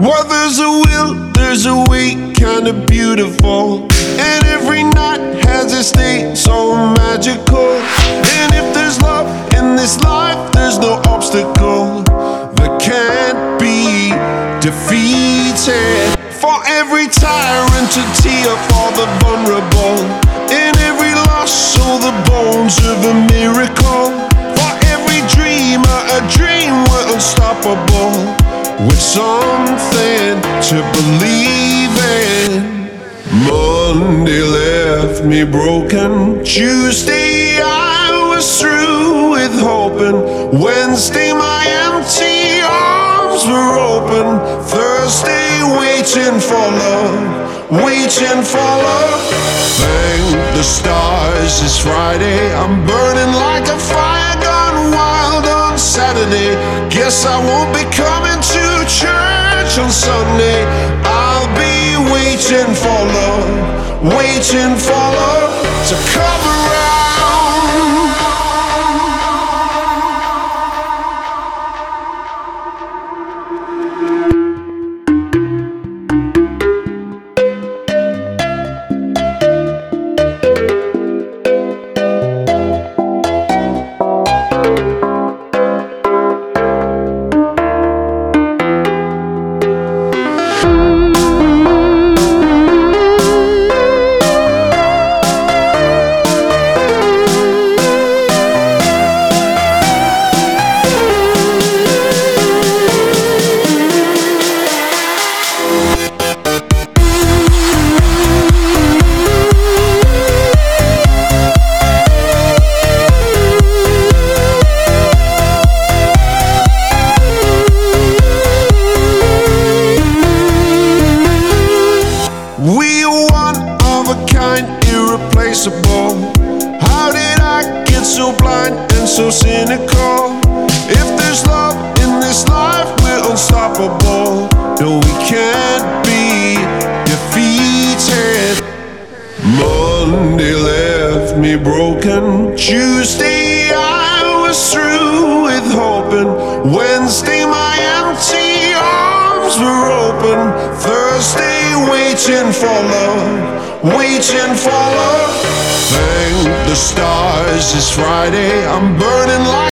Well, there's a will, there's a way, kinda beautiful. And every night has its day, so magical. And if there's love in this life, there's no obstacle that can't be defeated. For every tyrant to tear for the vulnerable. In every loss, so the bones of a miracle. For every dreamer, a dream we're unstoppable. With something to believe in. Monday left me broken. Tuesday I was through with hoping. Wednesday my empty arms were open. Thursday waiting for love, waiting for love. Thank the stars it's Friday. I'm burning like a fire gone wild on Saturday. Guess I won't be coming to church on Sunday. I'll be waiting for love, waiting for love to come around. We are one of a kind, irreplaceable. How did I get so blind and so cynical? If there's love in this life, we're unstoppable. No, we can't be defeated. Monday left me broken. Tuesday I was through with hoping. Wednesday my empty arms were open. Thursday waiting for love, waiting for love. Thank the stars it's Friday. I'm burning like